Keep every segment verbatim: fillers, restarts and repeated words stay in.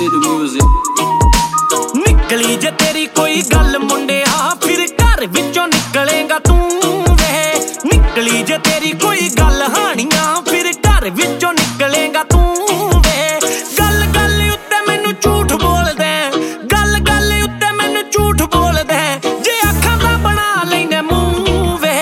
निकली जे तेरी कोई गल मुंडिया फिर घर विचों निकलेगा तू वे। निकली जे तेरी कोई गल हानिया फिर घर विचों निकलेगा तू वे। गल गल उत्ते मैनू झूठ बोल दे, गल गल उत्ते मैनू झूठ बोल दे, जे अखां दा बना लैने मूंह वे।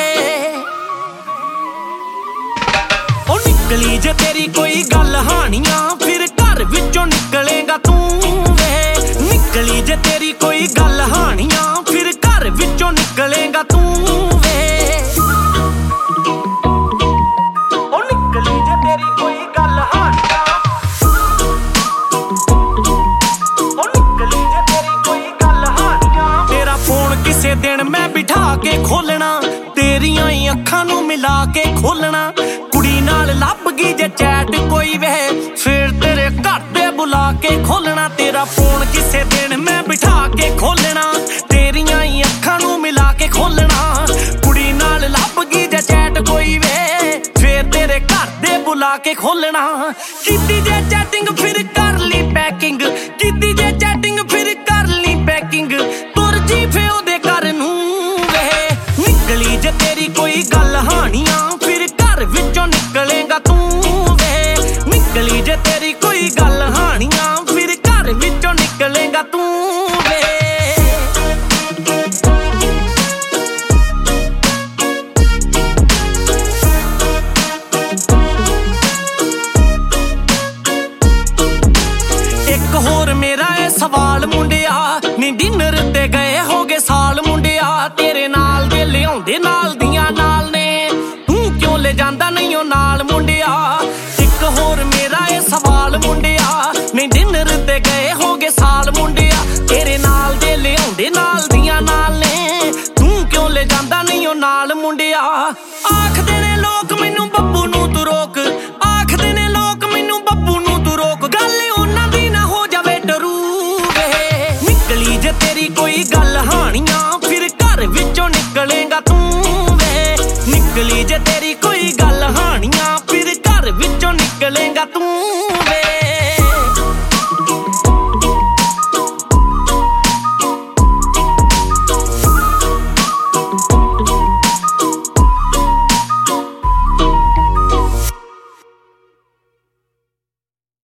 ओ निकली जे तेरी कोई गल हानिया फिर घर विचों निकलेगा तू वे। निकली जे तेरी कोई गल हानिया फिर घर विचों निकलेगा तू वे। ओ निकली जे तेरी कोई गल हानिया, ओ निकली जे तेरी कोई गल हानिया। तेरा फोन किसे दिन मैं बिठा के खोलना, तेरियां ही अखां नू मिला के खोलना। कुड़ी नाल लभ गई जे चैट कोई वे फिर तेरे घर दे बुला के खोलना। तेरा फोन किसे दिन मैं बिठा के खोलना, तेरियां ही अखां नू मिला के खोलना। कुड़ी नाल लभ गई जे चैट कोई वे फिर तेरे घर दे बुला के खोलना। कीती जे चैटिंग फिर कर ली पैकिंग, कीती जे चैटिंग फिर कर ली पैकिंग, तुर जी फे ओदे घर नू वे। निकली जे तेरी कोई गल हानिया फिर घर विचों निकलेगा तू वे। निकली जे तेरी कोई गल हानिया फिर घर विचों निकलेगा तू वे। एक होर मेरा है सवाल मुंडिया, नी डिनर ते गए होगे साल मुंडिया। तेरे नाल दे लियाउंदे नाल दियां नाल ने, तू क्यों ले जांदा नहीं ओ नाल मुंडिया। एक होर मेरा है सवाल मुंडिया, नी डिनर ते गए होगे साल मुंडिया। तेरे नाल दे लियाउंदे नाल दियां नाल ने, तू क्यों ले जांदा नहीं ओ नाल मुंडिया। आखदे ने लोक मैनू बब्बू नू तू रोक, आखदे ने लोक मैनू बब्बू नू तू रोक, गल उन्हां दी ना हो जावे डरू वे। निकली जे तेरी कोई गल